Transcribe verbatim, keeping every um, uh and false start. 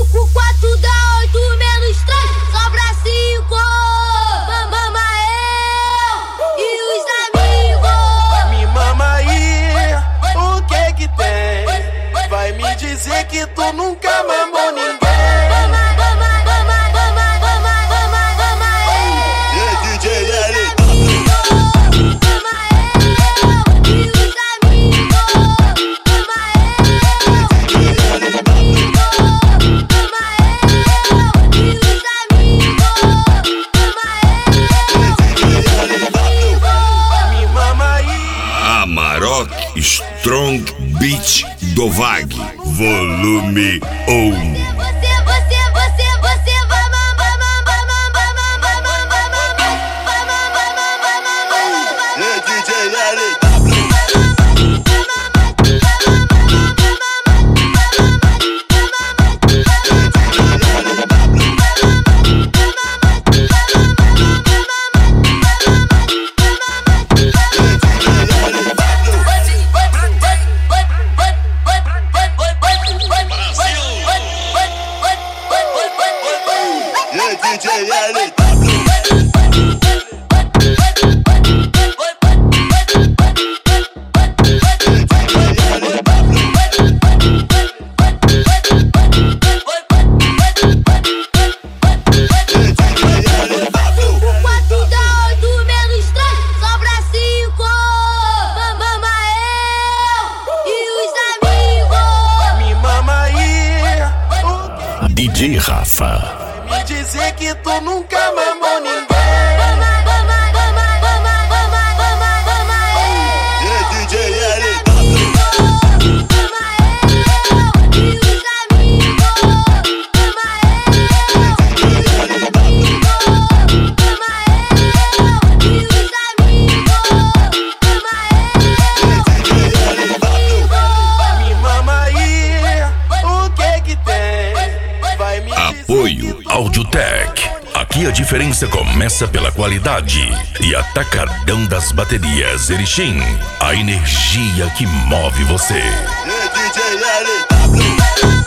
cinco, quatro dá oito, menos três, sobra cinco. Mama eu e os amigos. Me mama aí, o que que tem? Vai me dizer que tu nunca mamou ninguém. Amarok Strong Beat do Vag, volume um. Você, você, você, você vai mamar, mamar, mamar, mamar, mamar, mamar. D J L D J L D J Rafa. me dizer que tu nunca mamou ninguém. D J L me mama aí, o que que tem? Vai me Apoio Audiotech. Aqui a diferença começa pela qualidade. E Atacadão das Baterias Erechim, a energia que move você. D J L